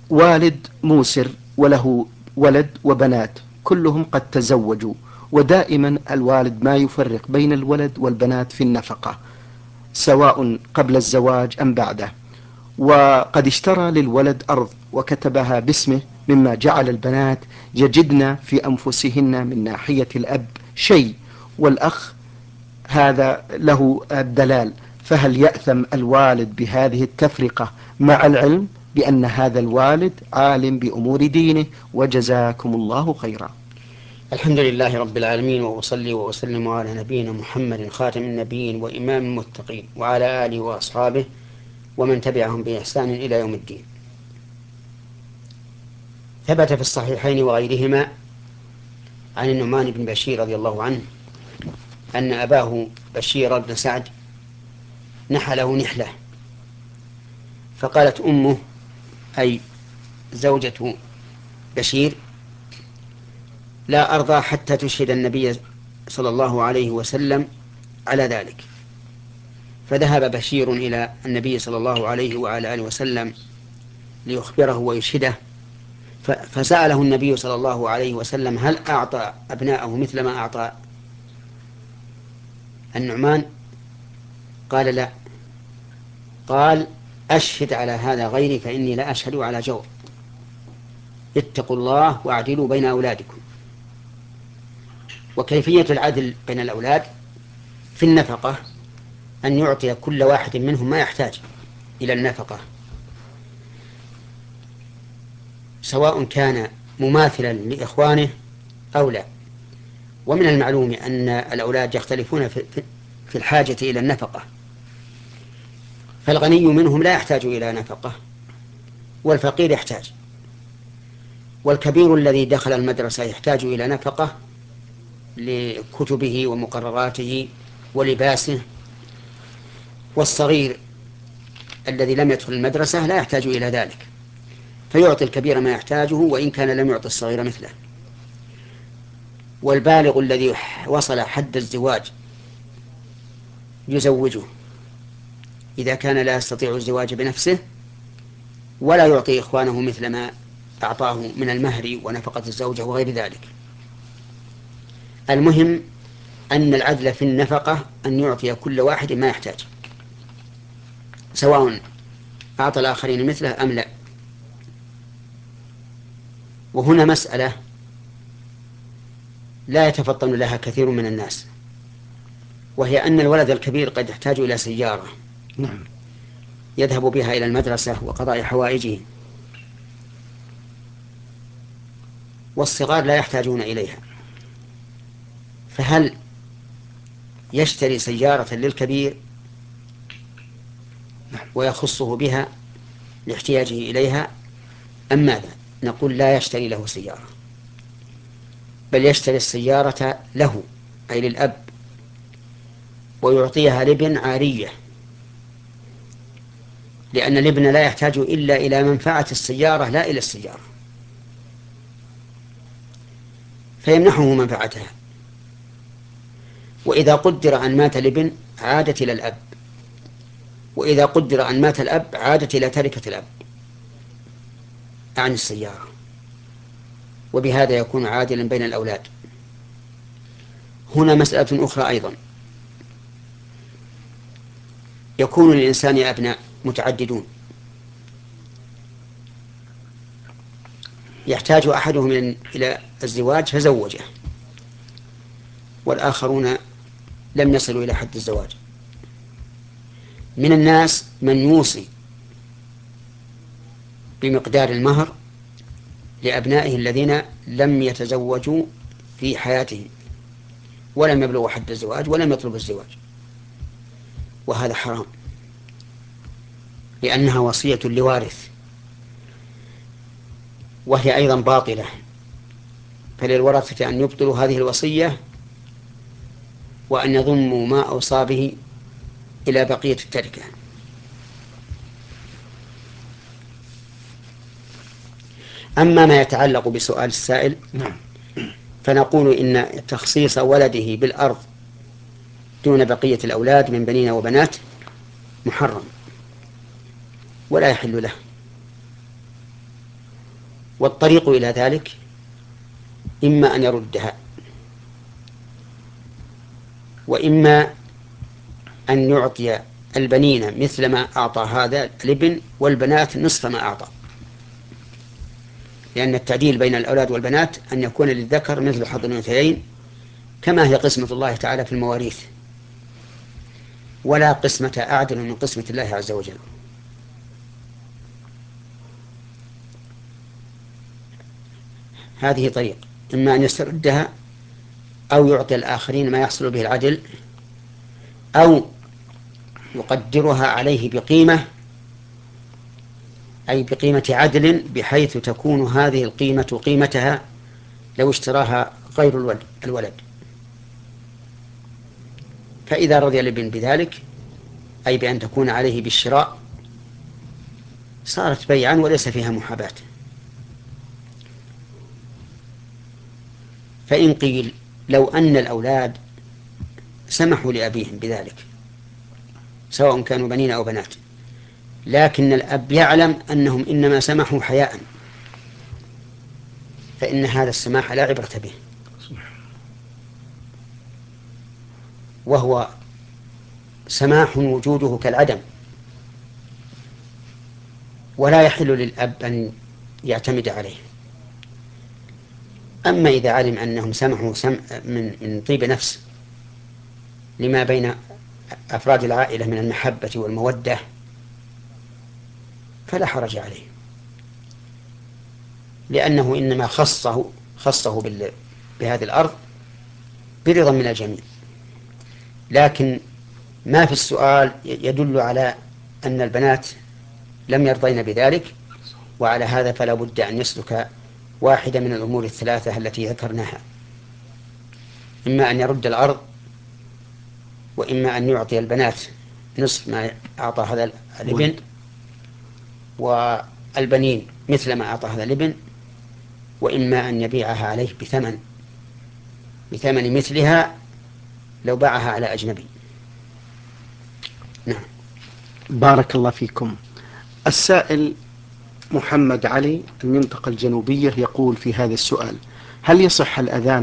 والد موسر وله ولد وبنات كلهم قد تزوجوا، ودائما الوالد ما يفرق بين الولد والبنات في النفقة سواء قبل الزواج أم بعده، وقد اشترى للولد أرض وكتبها باسمه، مما جعل البنات يجدن في أنفسهن من ناحية الأب شيء، والأخ هذا له الدلال. فهل يأثم الوالد بهذه التفرقة مع العلم بأن هذا الوالد عالم بأمور دينه؟ وجزاكم الله خيرا. الحمد لله رب العالمين، وأصلي وأسلم على نبينا محمد خاتم النبيين وإمام المتقين وعلى آله وأصحابه ومن تبعهم بإحسان إلى يوم الدين. ثبت في الصحيحين وغيرهما عن النعمان بن بشير رضي الله عنه أن أباه بشير بن سعد نحله نحلة، فقالت أمه أي زوجة بشير: لا أرضى حتى تشهد النبي صلى الله عليه وسلم على ذلك. فذهب بشير إلى النبي صلى الله عليه وعلى آله وسلم ليخبره ويشهده، فسأله النبي صلى الله عليه وسلم: هل أعطى أبناءه مثل ما أعطى النعمان؟ قال: لا. قال: أشهد على هذا غيري فإني لا أشهد على جور. اتقوا الله واعدلوا بين أولادكم. وكيفية العدل بين الأولاد في النفقة أن يعطي كل واحد منهم ما يحتاج إلى النفقة، سواء كان مماثلا لإخوانه أو لا. ومن المعلوم أن الأولاد يختلفون في الحاجة إلى النفقة، فالغني منهم لا يحتاج إلى نفقة والفقير يحتاج، والكبير الذي دخل المدرسة يحتاج إلى نفقة لكتبه ومقرراته ولباسه، والصغير الذي لم يدخل المدرسة لا يحتاج إلى ذلك، فيعطي الكبير ما يحتاجه وإن كان لم يعطي الصغير مثله. والبالغ الذي وصل حد الزواج يزوجه إذا كان لا يستطيع الزواج بنفسه، ولا يعطي إخوانه مثل ما أعطاه من المهر ونفقة الزوجة وغير ذلك. المهم أن العدل في النفقة أن يعطي كل واحد ما يحتاج، سواء أعطى الآخرين مثله أم لا. وهنا مسألة لا يتفطن لها كثير من الناس، وهي أن الولد الكبير قد يحتاج إلى سيارة يذهب بها إلى المدرسة وقضاء حوائجه، والصغار لا يحتاجون إليها. فهل يشتري سيارة للكبير ويخصه بها لاحتياجه إليها أم ماذا؟ نقول: لا يشتري له سيارة، بل يشتري السيارة له أي للأب، ويعطيها لابن عارية، لأن الابن لا يحتاج إلا إلى منفعة السيارة لا إلى السيارة، فيمنحه منفعتها. وإذا قدر أن مات الابن عادت إلى الأب، وإذا قدر أن مات الأب عادت إلى تركة الأب عن السيارة، وبهذا يكون عادلا بين الأولاد. هنا مسألة أخرى أيضا: يكون للإنسان أبناء متعددون، يحتاج أحدهم إلى الزواج فزوجه، والآخرون لم يصلوا إلى حد الزواج. من الناس من يوصي بمقدار المهر لأبنائه الذين لم يتزوجوا في حياتهم ولم يبلغوا حد الزواج ولم يطلبوا الزواج، وهذا حرام، لأنها وصية لوارث، وهي أيضا باطلة، فللورثة أن يبطلوا هذه الوصية وأن يضموا ما أوصى به إلى بقية التركة. أما ما يتعلق بسؤال السائل فنقول إن تخصيص ولده بالأرض دون بقية الأولاد من بنين وبنات محرم ولا يحل له، والطريق إلى ذلك إما أن يردها، وإما أن يعطي البنين مثل ما أعطى هذا الابن، والبنات نصف ما أعطى، لأن التعديل بين الأولاد والبنات أن يكون للذكر مثل حظ الأنثيين، كما هي قسمة الله تعالى في المواريث، ولا قسمة أعدل من قسمة الله عز وجل. هذه طريق، إما أن يستردها أو يعطي الآخرين ما يحصل به العدل، أو يقدرها عليه بقيمة، أي بقيمة عدل، بحيث تكون هذه القيمة قيمتها لو اشتراها غير الولد. فإذا رضي الابن بذلك، أي بأن تكون عليه بالشراء، صارت بيعا وليس فيها محاباة. فإن قيل لو أن الأولاد سمحوا لأبيهم بذلك، سواء كانوا بنين أو بنات، لكن الأب يعلم أنهم إنما سمحوا حياء، فإن هذا السماح لا عبرة به، وهو سماح وجوده كالعدم، ولا يحل للأب أن يعتمد عليه. أما إذا علم أنهم سمحوا من طيب نفس لما بين أفراد العائلة من المحبة والمودة، فلا حرج عليه، لأنه إنما خصه بهذه الأرض برضا من الجميع. لكن ما في السؤال يدل على أن البنات لم يرضين بذلك، وعلى هذا فلا بد أن يسلك واحدة من الأمور الثلاثة التي ذكرناها: إما أن يرد الأرض، وإما أن يعطي البنات نصف ما أعطى هذا الابن، والبنين مثل ما أعطى هذا الابن، وإما أن يبيعها عليه بثمن مثلها لو باعها على أجنبي. نعم. بارك الله فيكم. السائل محمد علي، المنطقة الجنوبية، يقول في هذا السؤال: هل يصح الأذان